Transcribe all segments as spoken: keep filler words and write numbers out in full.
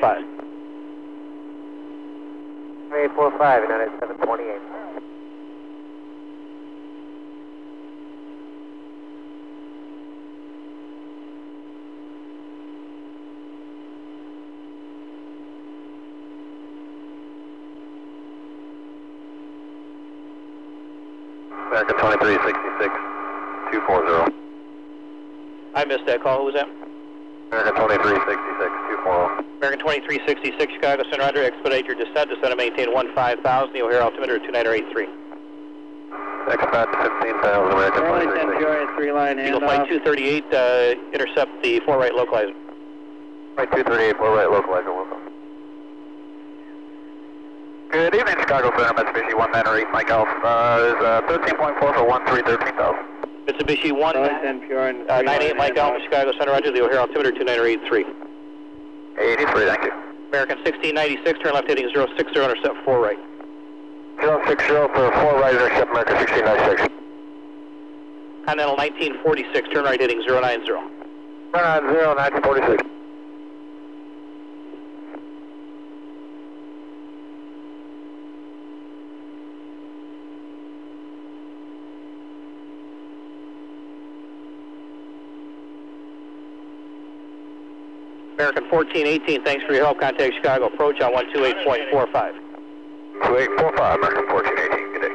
five. eight four five, United seven twenty-eight. American twenty-three sixty-six, two four zero. I missed that call. Who was that? American twenty-three sixty-six, two four zero. American twenty-three sixty-six, Chicago Center under. Expedite your descent. Descend and maintain one five thousand. The O'Hare altimeter two nine eight three. Expat fifteen thousand, American twenty-three sixty-six. three line Eagle Flight two thirty-eight, uh, intercept the four right localizer. Flight two thirty-eight, four right localizer, welcome. Good evening, Chicago Center, Mitsubishi one nine eight, Mike Alpha. Uh, is uh, thirteen point four for one three thirteen thousand. Mitsubishi one uh, nine eight, Mike Alpha, Chicago Center, Roger. The O'Hare altimeter two nine eight three. eighty-three, thank you. American sixteen ninety-six, turn left heading zero six zero, intercept four right. zero six zero for four right, intercept American sixteen ninety-six. Continental nineteen forty-six, turn right heading zero nine zero. Turn on zero, nineteen forty-six. American fourteen eighteen, thanks for your help. Contact Chicago approach on one two eight point four five. two eight four five, American fourteen eighteen, good day.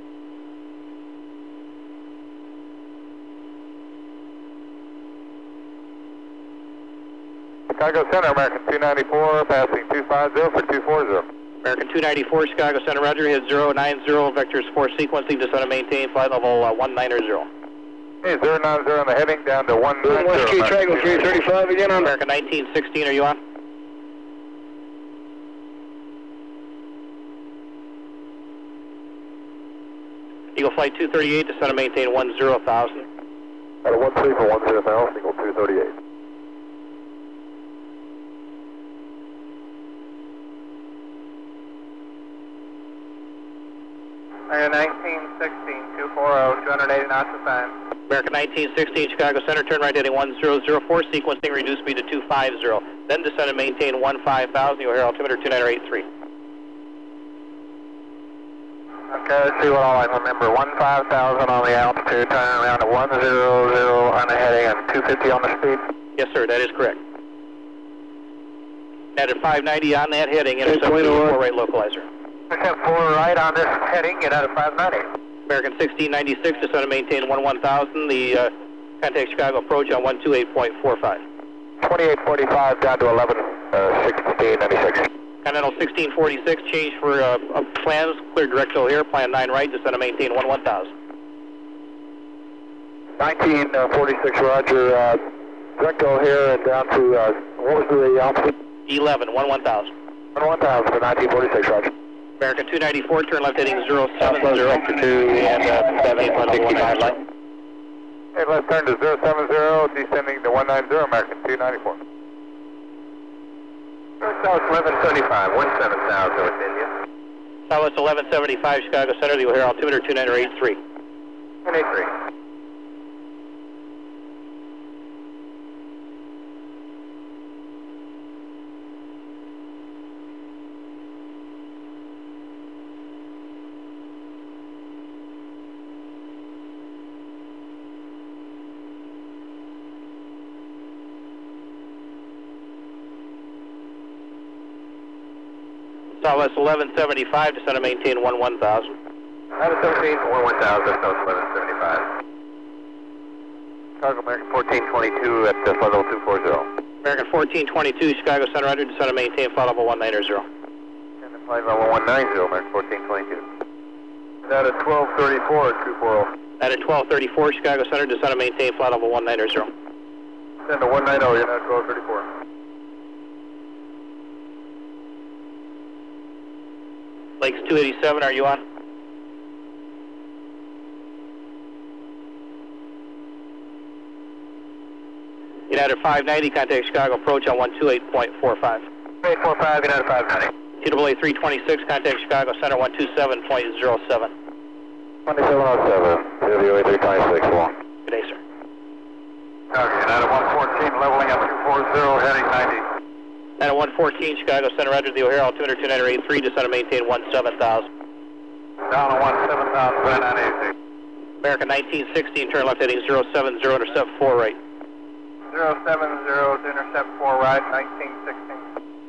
Chicago Center, American two ninety-four, passing two five zero for two four zero. American two ninety-four, Chicago Center, Roger. Hit zero nine zero, vectors four sequencing, descend and maintain, flight level uh, one nine zero. Hey, zero nine zero on the heading, down to one nine zero. Whiskey Triangle three thirty-five again on American nineteen sixteen, are you on? Eagle Flight two thirty-eight, descend and maintain one zero thousand. At a one three for one zero thousand, Eagle two thirty-eight. American nineteen sixteen, two four zero, two hundred eighty knots of time. American nineteen sixteen, Chicago Center, turn right heading one zero zero four, sequencing, reduce speed to two five zero. Then descend and maintain one five thousand, O'Hare altimeter two nine eight three. Okay, let's see what all I remember. one five thousand on the altitude, turn around to one zero zero on the heading, and two fifty on the speed. Yes, sir, that is correct. At five ninety on that heading, intercept the four right localizer. Intercept four right on this heading, get out of five ninety. American sixteen ninety-six, descend and maintain one one thousand. The uh, contact Chicago approach on one two eight point four five. twenty-eight forty-five down to eleven sixteen ninety-six. Continental sixteen forty-six, change for uh, uh, plans, clear direct to O'Hare, plan nine right, descend and maintain one one thousand. nineteen forty-six, Roger, uh, direct to O'Hare and down to, uh, what was the altitude? eleven, one one thousand. one one thousand for nineteen forty-six, Roger. American two ninety-four, turn left heading zero seven zero. And uh, seven sixty-five line. Hey, let's turn to zero seven zero, descending to one nine zero, American two ninety-four. South eleven seventy-five, one seven thousand with India. Southwest eleven seventy-five, Chicago Center, the O'Hare altimeter two nine eight three. one eight three. Southwest eleven seventy-five, descend and maintain one one thousand. eleven seventeen for one one thousand, South eleven seventy-five. Chicago American fourteen twenty-two at uh, flight level two four zero. American fourteen twenty-two, Chicago Center, under, descend and maintain flight level one nine zero. And the flight level one nine zero, American fourteen twenty-two. That at twelve thirty-four at two four zero. At at twelve thirty-four, Chicago Center, descend and maintain flight level one nine zero. Send to one nine zero, you're now at twelve thirty-four. Lakes two eighty-seven, are you on? United five ninety, contact Chicago approach on one two eight point four five. eight four five, United five ninety. T A A three twenty-six, contact Chicago Center one two seven point zero seven. twenty-seven oh seven, W A three twenty-six, long. Good day, sir. Okay, United one fourteen, leveling up two four zero, heading ninety. At one fourteen, Chicago Center, roger, the O'Hare altimeter two nine eight three, descend and maintain one seven thousand. Down to one seven thousand, nine nine eight three. American nineteen sixteen, turn left heading zero seven zero, intercept four right. zero seven zero to intercept four right, nineteen sixteen.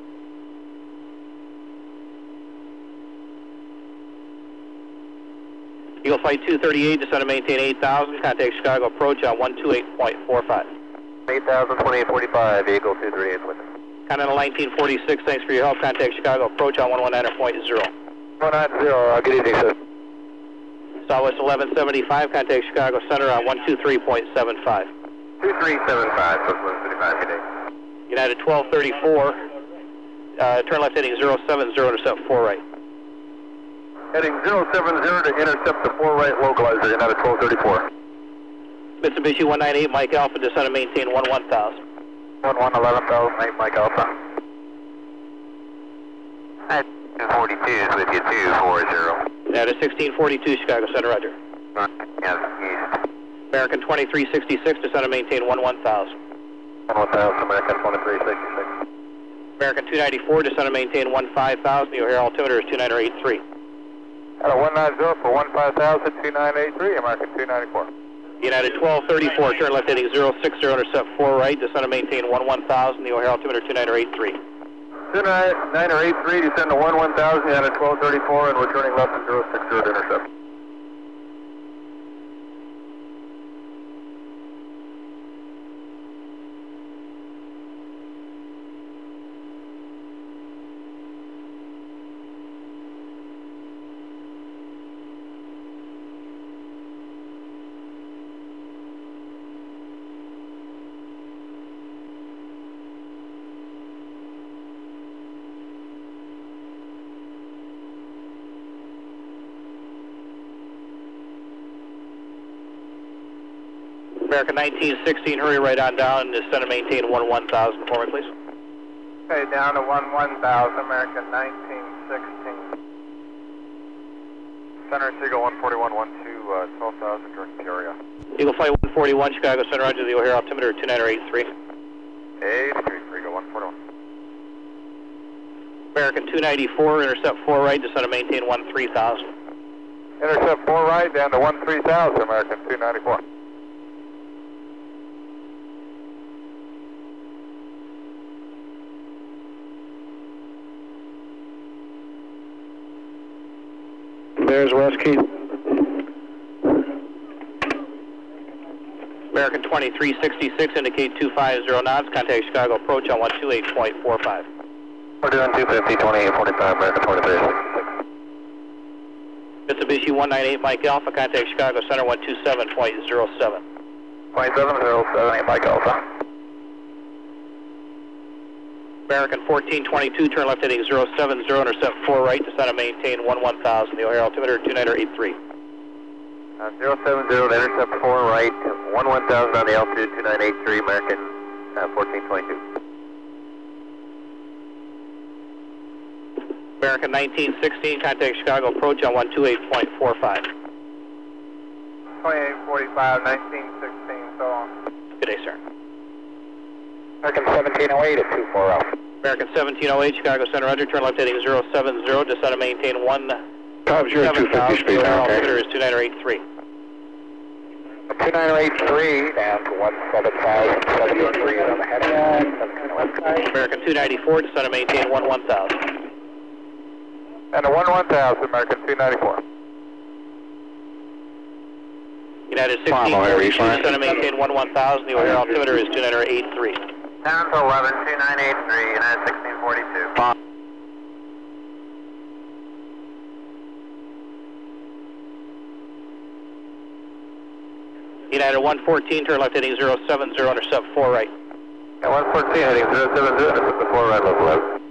Eagle Flight two thirty-eight, descend and maintain eight thousand, contact Chicago approach on one two eight point four five. eight thousand, twenty-eight forty-five, Eagle two thirty-eight with us. Continental nineteen forty-six, thanks for your help, contact Chicago approach on one one nine point zero. one nine zero, uh, good evening, sir. Southwest eleven seventy-five, contact Chicago Center on one two three point seven five. two three seven five, Southwest eleven seventy-five, good day. United twelve thirty-four, uh, turn left heading zero seven zero, intercept four right. Heading zero seven zero to intercept the four right localizer, United twelve thirty-four. Mitsubishi one nine eight, Mike Alpha, descend and maintain one one thousand. one one eleven thousand, eight Mike Alpha. two forty-two is with you, two four zero. United sixteen forty-two, Chicago Center, roger. Yes, east. American twenty-three sixty-six, descend and maintain one one thousand. one thousand, American twenty-three sixty-six. American two ninety-four, descend and maintain one five thousand, the O'Hare altimeter is two nine eight three. At a one nine zero for one five thousand, two nine eight three, American two ninety-four. United twelve thirty-four, turn left heading zero six zero, intercept four right, descend and maintain one one thousand, the O'Hare altimeter two nine eight three. two nine eight three, descend to one one thousand, United twelve thirty-four, and returning left to zero six zero to intercept. American nineteen sixteen, hurry right on down and descend and maintain one one thousand for me, please. Okay, down to one one thousand, American nineteen sixteen. Center Seagull one forty-one, one two, uh, twelve thousand during the area. Eagle Flight one forty-one, Chicago Center, roger, the O'Hare altimeter two nine eight three. eighty-three, Eagle one forty-one. American two ninety-four, intercept four right, descend and maintain one three thousand. Intercept four right, down to one three thousand, American two ninety-four. There's West Keith. American twenty-three sixty-six, indicate two five zero knots, contact Chicago approach on one two eight point four five. We're doing two fifty, twenty-eight forty-five, American twenty-three sixty-six. Mitsubishi one nine eight, Mike Alpha, contact Chicago Center one two seven point zero seven. twenty-seven zero seven, eight Mike Alpha. American fourteen twenty-two, turn left heading zero seven zero, intercept four right, descend and maintain one one thousand, the O'Hare altimeter two nine eight three. Uh, zero seven zero to intercept four right, one one thousand on the altitude, two nine eight three, American uh, fourteen twenty-two. American nineteen sixteen, contact Chicago approach on one two eight point four five. twenty-eight forty-five, nineteen sixteen, so on. Good day, sir. American seventeen oh eight at two four zero. American seventeen oh eight, Chicago Center, roger, turn left heading zero seven zero, descend and maintain one Tom's your two seven fifty thousand, speed the O'Hare now, altimeter okay? is two nine eight three. two nine eight three, down to one seven thousand, seventy-three on the heading. American two ninety-four, descend and maintain one one thousand. And a one one thousand, American two ninety-four. United Come on, sixteen O'Hare, forty-two, East line. descend and maintain one one thousand, the O'Hare altimeter is two nine eight three. Down to eleven, two nine eight three, United sixteen forty-two. United one fourteen, turn left heading zero seven zero, intercept four right. And one fourteen heading zero seven zero, intercept the four right level left.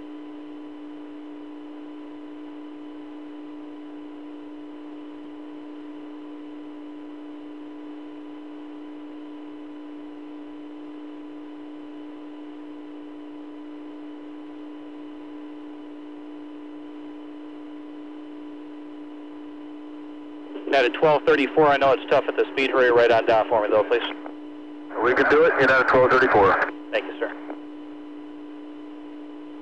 United twelve thirty-four, I know it's tough at the speed, hurry right on down for me though, please. We can do it, United twelve thirty-four. Thank you, sir.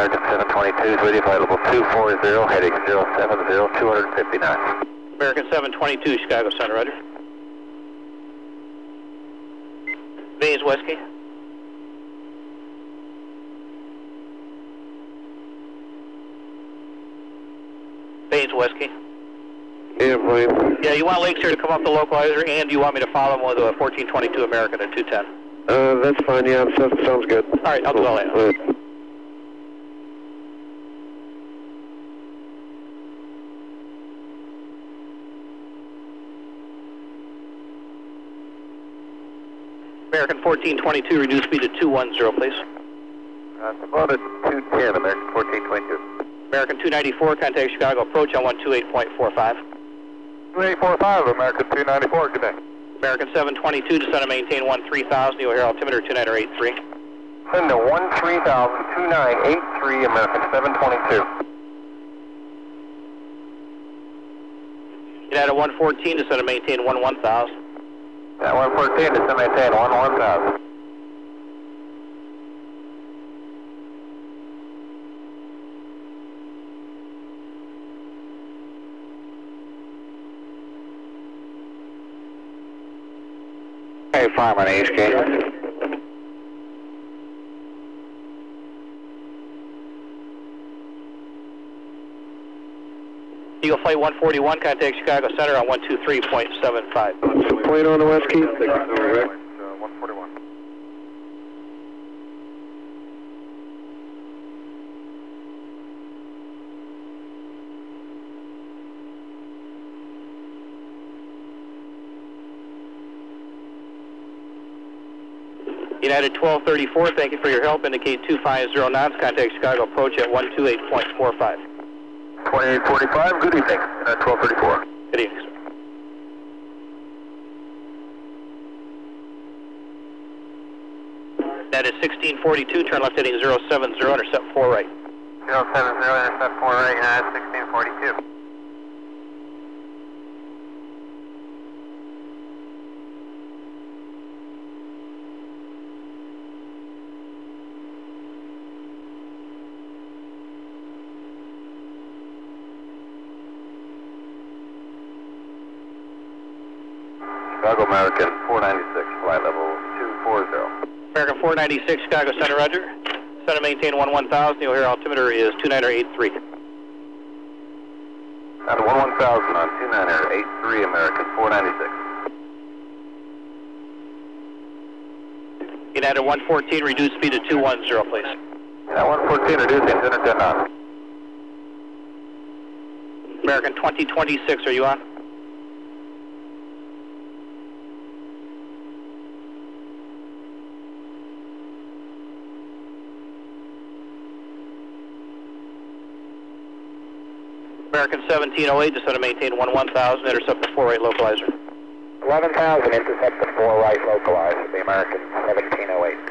American seven twenty-two is with you, available two four zero, heading zero seven zero, two fifty-nine. American seven twenty-two, Chicago Center, roger. Bays Whiskey. Bays Whiskey. Yeah, plane. Yeah, you want Lakes here to come up the localizer, and you want me to follow them with a fourteen twenty-two American at two ten? Uh, that's fine, yeah, that sounds good. All right, I'll do all that. All right. American fourteen twenty-two, reduce speed to two one zero, please. Uh, about at two ten, American fourteen twenty-two. American two ninety-four, contact Chicago approach on one two eight point four five. two eight four five, American two ninety-four, good day. American seven twenty-two, descend and maintain one three thousand, you'll hear altimeter two nine eight three. Send to one three thousand, two nine eight three, American seven twenty-two. United one fourteen, descend and maintain one one thousand. Yeah, one fourteen, descend and maintain one one thousand. Hey, Fireman, East Gate. Eagle Flight one forty-one, contact Chicago Center on one two three point seven five. Plane on the West Key? one forty-one. United twelve thirty-four, thank you for your help. Indicate two five zero knots, contact Chicago approach at one two eight point four five. twenty-eight forty-five, good evening. Uh, twelve thirty-four. Good evening, sir. That is sixteen forty-two, turn left heading zero seven zero, intercept four right. zero seven zero, intercept four right, United sixteen forty-two. Chicago American four ninety-six, flight level two four zero. American four ninety-six, Chicago Center, roger. Center maintain one one thousand, you'll hear altimeter is two nine eight three. Down to one one thousand on two nine eight three, American four ninety-six. United one fourteen, reduce speed to two one zero, please. Yeah, one fourteen, reducing, center ten knots. American twenty twenty-six, are you on? American seventeen oh eight, descend to maintain one one thousand, intercept the four right localizer. eleven thousand, intercept the four right localizer, the American seventeen oh eight.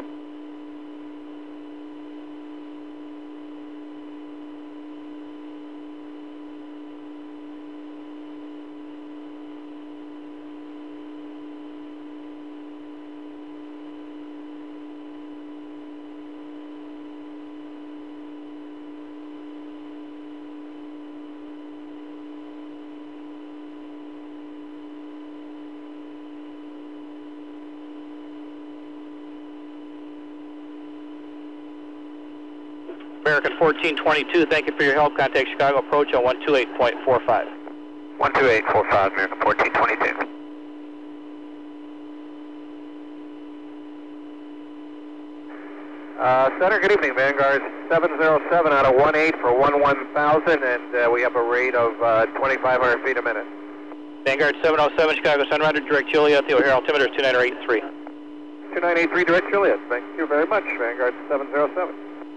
American fourteen twenty-two, thank you for your help. Contact Chicago approach on one two eight point four five. one two eight four five, American fourteen twenty-two. Uh, Center, good evening. Vanguard seven zero seven out of one eight for one one thousand, and uh, we have a rate of uh, twenty-five hundred feet a minute. Vanguard seven oh seven, Chicago Center, roger, direct Juliet, the O'Hare altimeter is two nine eight three. two nine eight three, direct Juliet. Thank you very much, Vanguard seven zero seven.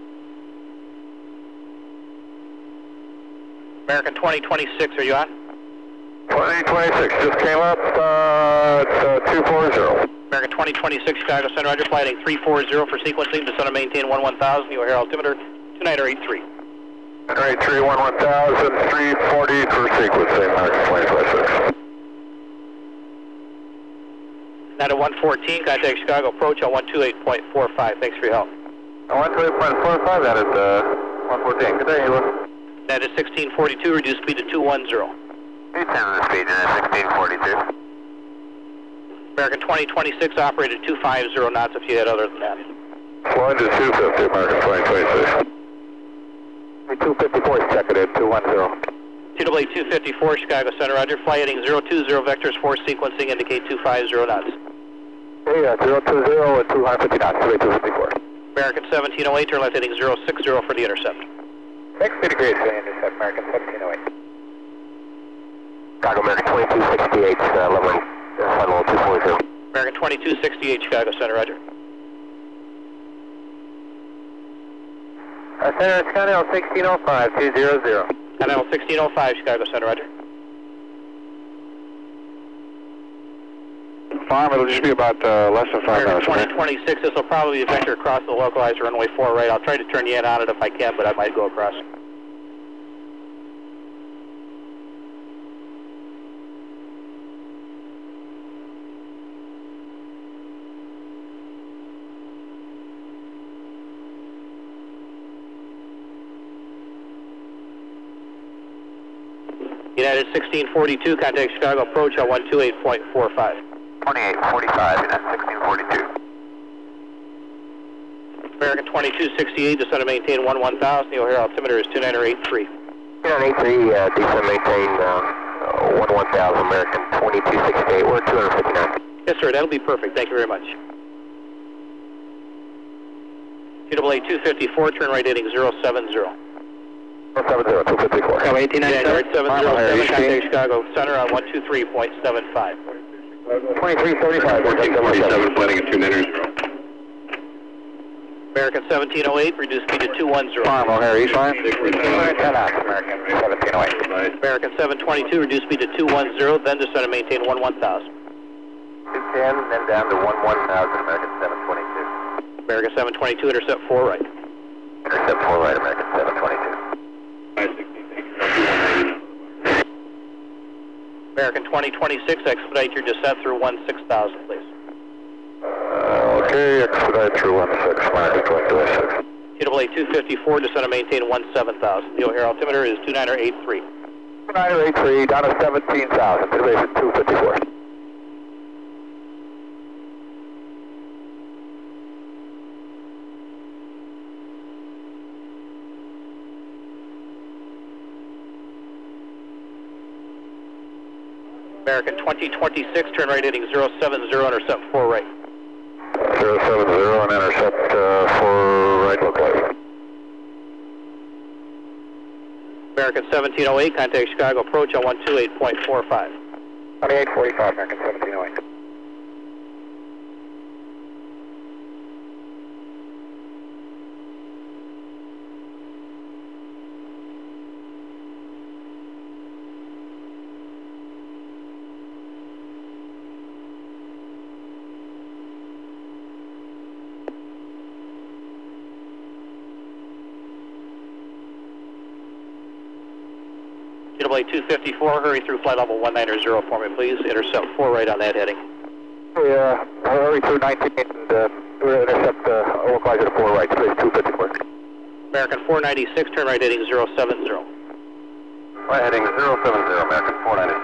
American twenty twenty-six, are you on? twenty twenty-six, just came up, uh, it's uh, two four zero. American twenty twenty-six, Chicago Center, roger, flight heading three four zero for sequencing, descend and maintain one one thousand, the O'Hare altimeter two nine eight three. two nine eight three, one one thousand, three forty for sequencing, American twenty twenty-six. Now to one fourteen, contact Chicago approach on one two eight point four five, thanks for your help. one two eight point four five, that is uh, one fourteen, good day, Hilo. United sixteen forty-two, reduce speed to two one zero. two ten the speed, United sixteen forty-two. American twenty twenty-six operated two five zero knots if you had other than that. Flying to two fifty, American twenty twenty-six. two fifty-four, check it in, two one zero. T W A two fifty-four, Chicago Center, roger. Fly heading zero two zero, vectors four sequencing, indicate two five zero knots. Hey, uh, zero two zero and two fifty knots, two fifty-four. American seventeen oh eight, turn left heading zero six zero for the intercept. sixty degrees for the intercept, American seventeen oh eight. Chicago American twenty-two sixty-eight, uh, level, uh, level two forty-two. American twenty-two sixty-eight, Chicago Center, roger. Uh, Center, it's Continental sixteen oh five, two zero zero. Continental sixteen oh five, Chicago Center, roger. Farm, it'll just be about uh, less than five American minutes. twenty twenty-six, this will probably be a vector across the localizer runway four right. I'll try to turn you in on it if I can, but I might go across. United sixteen forty-two, contact Chicago approach on one two eight point four five. twenty-eight forty-five, United sixteen forty-two. American twenty-two sixty-eight, descend and maintain one one thousand. The O'Hare altimeter is two nine eight three. two nine eight three, uh, descend maintain uh, one one thousand, American twenty-two sixty-eight, we're two fifty-nine. Yes, sir, that'll be perfect. Thank you very much. T W A two fifty-four, turn right heading zero seven zero. zero seven zero, two fifty-four. Oh, eighteen January seven zero seven, contact Houston. Chicago Center on one two three point seven five. twenty-three seventy-five, fourteen forty-seven, planning at two nine zero. American seventeen oh eight, reduce speed to two one zero. Farm, O'Hare, East line. ten knots, American seventeen oh eight. American seven twenty-two, reduce speed to two one zero, then descend and maintain one one thousand. two ten, then down to one one thousand, American seven twenty-two. American seven twenty-two, intercept four right. Intercept four right, American seven twenty-two. American twenty twenty-six, expedite your descent through one six thousand, please. Uh, okay, expedite through one six, American twenty twenty-six. T W A two fifty-four, descend and maintain one seven thousand. The O'Hare altimeter is two nine eight three. two nine eight three, down to seventeen thousand, elevation two fifty-four. American twenty twenty-six, turn right heading zero seven zero, intercept four right. zero seven zero and intercept uh, four right localizer. American seventeen oh eight, contact Chicago approach on one two eight point four five. twenty-eight forty-five, American seventeen oh eight. T W A two fifty-four, hurry through flight level one nine zero for me, please. Intercept four right on that heading. We uh, hurry through nineteen and uh, we're intercept uh, localizer four right, space two fifty-four. American four ninety-six, turn right heading zero seven zero. Right heading zero seven zero, American four ninety-six.